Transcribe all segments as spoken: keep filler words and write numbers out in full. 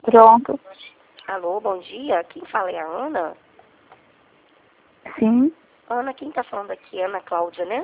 Pronto. Alô, bom dia. Quem fala é a Ana? Sim. Ana, quem tá falando aqui é Ana Cláudia, né?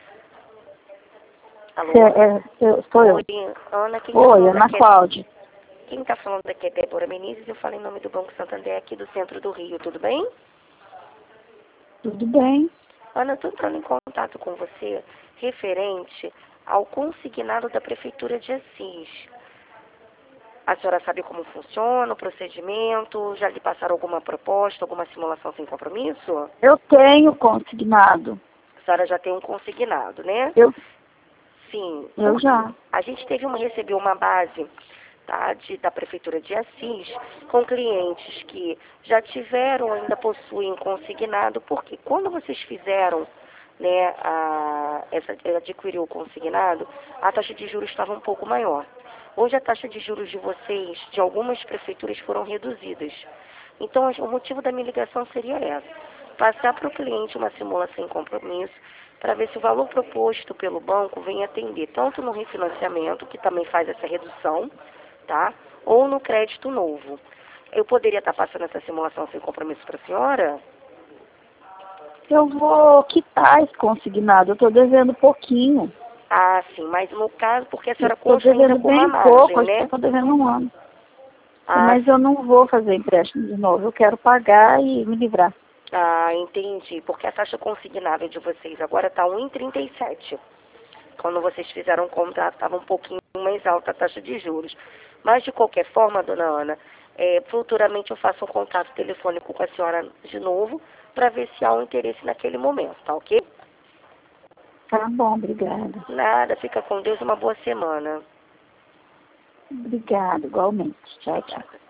Alô? Cê, é, eu, sou eu. Oi, Ana, quem tá Oi, falando Ana aqui é... Cláudia. Quem tá falando aqui é Débora Menezes. Eu falo em nome do Banco Santander aqui do centro do Rio, tudo bem? Tudo bem? Ana, eu tô entrando em contato com você referente ao consignado da Prefeitura de Assis. A senhora sabe como funciona o procedimento? Já lhe passaram alguma proposta, alguma simulação sem compromisso? Eu tenho consignado. A senhora já tem um consignado, né? Eu, Sim. eu já. A gente teve uma, recebeu uma base, tá, de, da Prefeitura de Assis com clientes que já tiveram, ainda possuem consignado, porque quando vocês fizeram, né, a, essa, adquiriu o consignado, a taxa de juros estava um pouco maior. Hoje a taxa de juros de vocês, de algumas prefeituras, foram reduzidas. Então o motivo da minha ligação seria essa: passar para o cliente uma simulação sem compromisso, para ver se o valor proposto pelo banco vem atender tanto no refinanciamento, que também faz essa redução, tá? Ou no crédito novo. Eu poderia estar passando essa simulação sem compromisso para a senhora? Eu vou quitar esse consignado. Eu estou devendo pouquinho. Ah, sim, mas no caso, porque a senhora Estou consta ainda devendo com uma bem pouco, margem, acho que eu né? estou devendo um ano. Ah, Mas eu não vou fazer empréstimo de novo. Eu quero pagar e me livrar. ah, entendi. Porque a taxa consignável de vocês agora está um vírgula trinta e sete. Quando vocês fizeram o contrato, estava um pouquinho mais alta a taxa de juros. Mas, de qualquer forma, dona Ana, é, futuramente eu faço um contato telefônico com a senhora de novo para ver se há um interesse naquele momento, tá ok? Tá bom, obrigada. Nada, fica com Deus, uma boa semana. Obrigada, igualmente. Tchau, tchau.